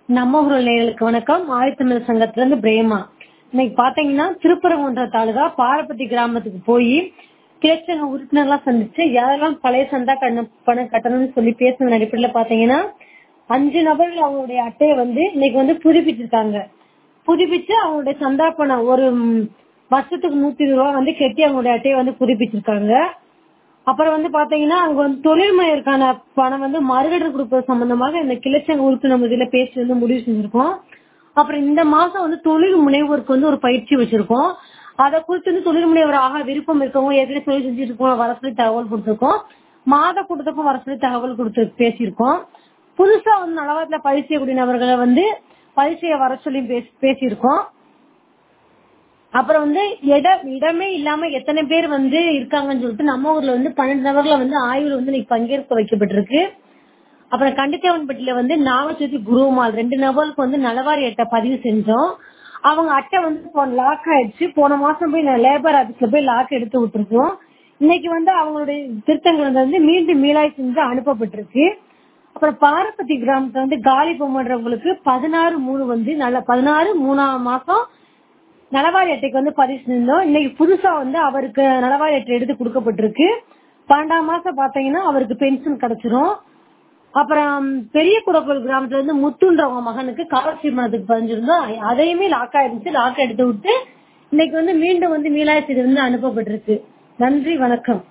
நம்ம ஊர் நேயர்களுக்கு வணக்கம். ஆதித்தமிழர் சங்கத்துல இருந்து பிரேமா. இன்னைக்கு பாத்தீங்கன்னா திருப்பரங்குன்ற தாலுகா பாரப்பட்டி கிராமத்துக்கு போய் கிளச்சங்க உறுப்பினர்லாம் சந்திச்சு யாரெல்லாம் பழைய சந்தா பணம் கட்டணும்னு சொல்லி பேசுன அடிப்படையில பாத்தீங்கன்னா 5 நபர்கள் அவங்களுடைய அட்டையை இன்னைக்கு புதுப்பிச்சிருக்காங்க. புதுப்பிச்சு அவங்களுடைய சந்தா பணம் ஒரு வருஷத்துக்கு 120 ரூபாய் கட்டி அவங்களுடைய அட்டையை புதுப்பிச்சிருக்காங்க. அப்புறம் பாத்தீங்கன்னா அங்க தொழில் முனைவருக்கான பணம் மறுகடன் கொடுப்பது சம்பந்தமாக இந்த கிளச்சங்க உறுப்பினர் முறையில பேசி முடிவு செஞ்சிருக்கோம். அப்புறம் இந்த மாசம் தொழில் முனைவோருக்கு ஒரு பயிற்சி வச்சிருக்கோம். அதை குறித்து தொழில் முனைவராக விருப்பம் இருக்கவங்க ஏற்கனவே தொழில் செஞ்சுட்டு இருக்கோம் வர சொல்லி தகவல் கொடுத்திருக்கோம். மாத கூட்டத்துக்கும் வர சொல்லி தகவல் கொடுத்து பேசியிருக்கோம். புதுசா நலவாரத்துல பதிவு செய்யக்கூடிய நபர்களை பதிவு செய்ய வர சொல்லி பேசியிருக்கோம். அப்புறம் இடமே இல்லாம எத்தனை பேர் இருக்காங்கன்னு சொல்லிட்டு நம்ம ஊர்ல 12 நபர்களை ஆய்வுல இன்னைக்கு பங்கேற்க வைக்கப்பட்டிருக்கு. அப்புறம் கண்டித்தேவன்பட்டியில நாகச்சோதி குருமால் 2 நபருக்கு நலவாரி அட்டை பதிவு செஞ்சோம். அவங்க அட்டை லாக் ஆயிடுச்சு. போன மாசம் போய் லேபர் ஆபீஸ்ல போய் லாக் எடுத்து விட்டுருக்கோம். இன்னைக்கு அவங்களுடைய திருத்தங்கள் மீண்டும் மீளாய் செஞ்சு அனுப்பப்பட்டிருக்கு. அப்புறம் பாரப்பட்டி கிராமத்துல காலி பொம்மன்றவங்களுக்கு 16/3 16/3 மாசம் நலவாரி அட்டைக்கு பதிவு செஞ்சோம். இன்னைக்கு புதுசா அவருக்கு நலவாரி அட்டை எடுத்து கொடுக்கப்பட்டிருக்கு. 12ஆம் மாசம் பாத்தீங்கன்னா அவருக்கு பென்ஷன் கிடைச்சிரும். அப்புறம் பெரிய குடக்கோள் கிராமத்துல முத்துன்றவங்க மகனுக்கு காலர்ஷிப் மனத்துக்கு பதிஞ்சிருந்தோம். அதையுமே லாக் ஆயிருந்துச்சு. லாக் எடுத்து விட்டு இன்னைக்கு மீண்டும் மீளாய் செய்து அனுப்பப்பட்டிருக்கு. நன்றி, வணக்கம்.